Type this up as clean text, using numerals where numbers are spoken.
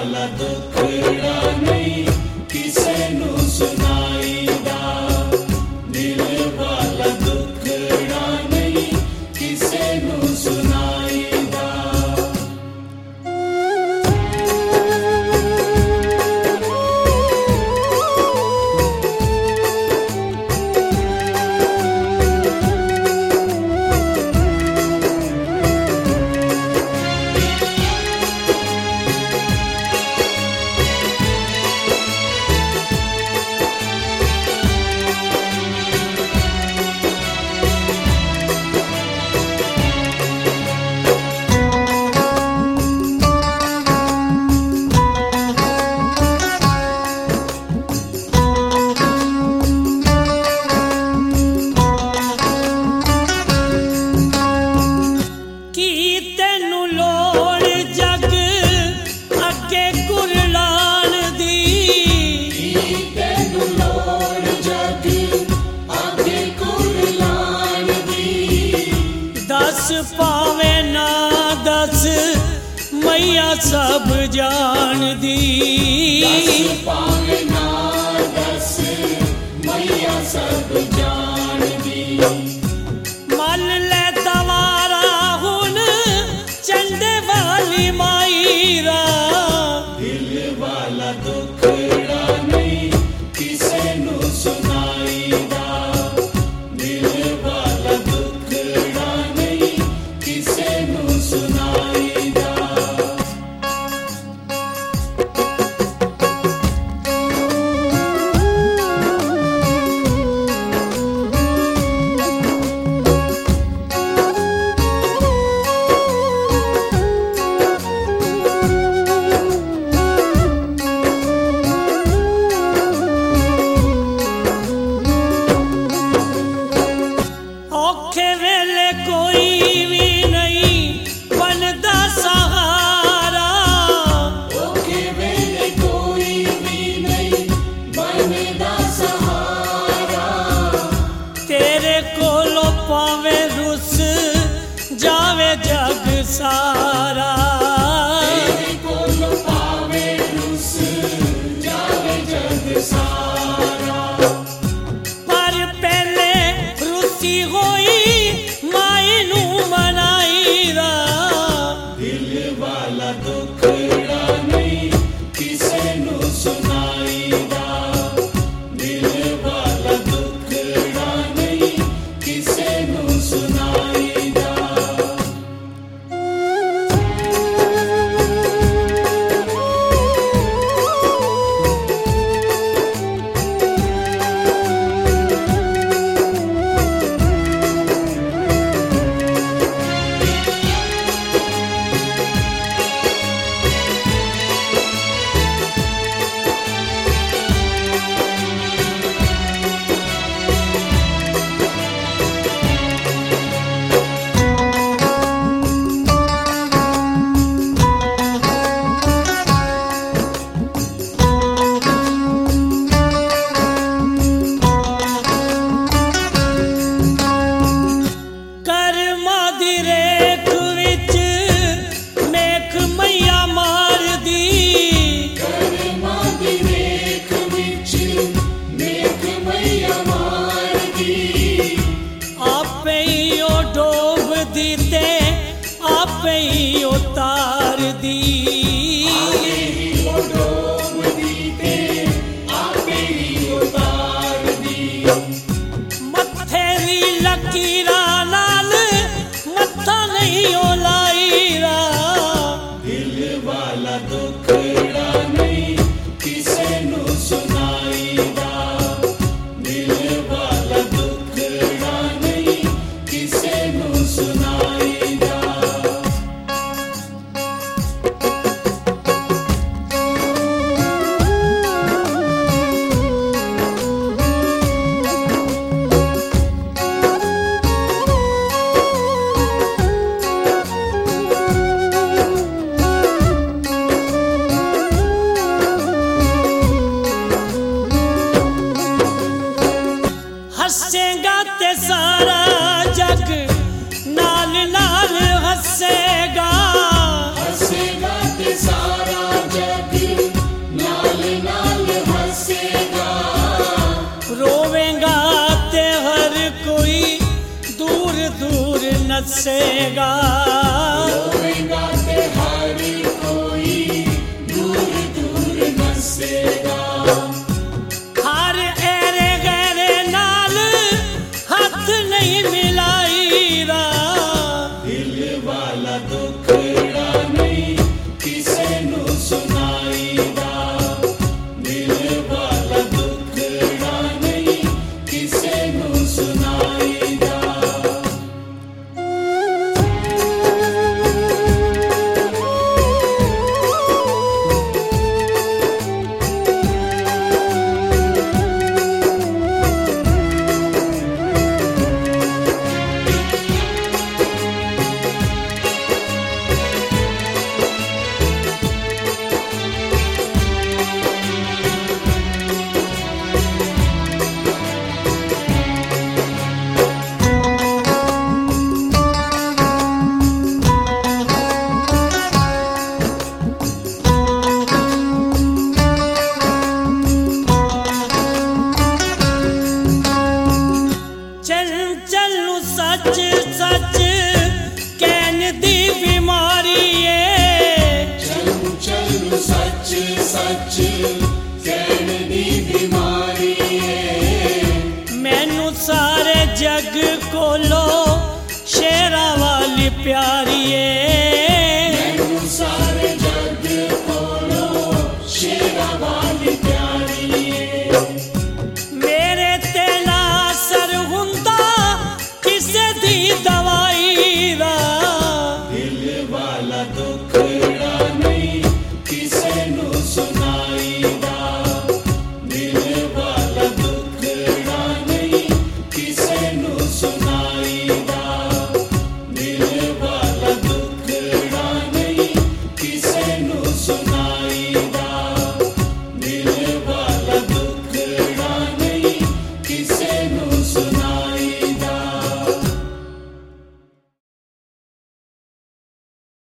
वाला दुखड़ा नहीं किसे नू सुनाईदा, दिल वाला दुखड़ा नहीं किसे नू सुनाईदा। पावे ना दस मैया सब जान दी, दस पावे ना दस मैया सब जान दी। मल ले दवारा हुन चंडे वाली माईरा, दिल वाला दुखड़ा नहीं किसे नू सुनाईदा, दिल वाला दुखड़ा नहीं किसे नू सुनाईदा। औखे वेले कोई भी नहीं बनदा सहारा, औखे वेले कोई भी नहीं बनदा सहारा, तेरे कोलो पावे रुस जावे जग सारा, तेरे कोलो पावे रुस जावे जग सारा। पर पहले रुसी होई माई नू मनाईदा, दिल वाला दुखड़ा नहीं किसे नू सुनाईदा, दिल वाला दुखड़ा नहीं किसे नू सुनाईदा। कर्मा दी रेख विच मेख मैया मार दी, कर्मा दी रेख विच मेघ मैया मार दी, आपे ही ओ डोब दी ते आपे ही ओ तार दी, आपे ही वो डोब दी ते आपे ही उतार दी। मत्थे दी लकीरा नाल मत्था नहीं ओ लाईरा, दिल वाला दुखड़ा नहीं किसे नू सुनाईदा, दिल वाला दुखड़ा नहीं किसे नू सुनाईदा। नसेगा। रोएगा ते हर कोई दूर दूर नसेगा। हर एरे गहरे नाल हथ नहीं मिलाईदा। दिल वाला दुखड़ा नहीं किसे नू सुनाईदा। दिल वाला दुखड़ा नहीं किसे नू सुनाईदा। सच सच कहन दी बीमारी है। चलू चलू सच सच कहन दी बीमारी है। मैनू सारे जग कोलो शेरा वाली प्यारी है। मैनू सारे जग कोलो शेरा वाली प्यारी है। मेरे ते ना असर हुंदा किसे दी दवाई दा। दिल वाला दुखड़ा नहीं किसे नू सुना।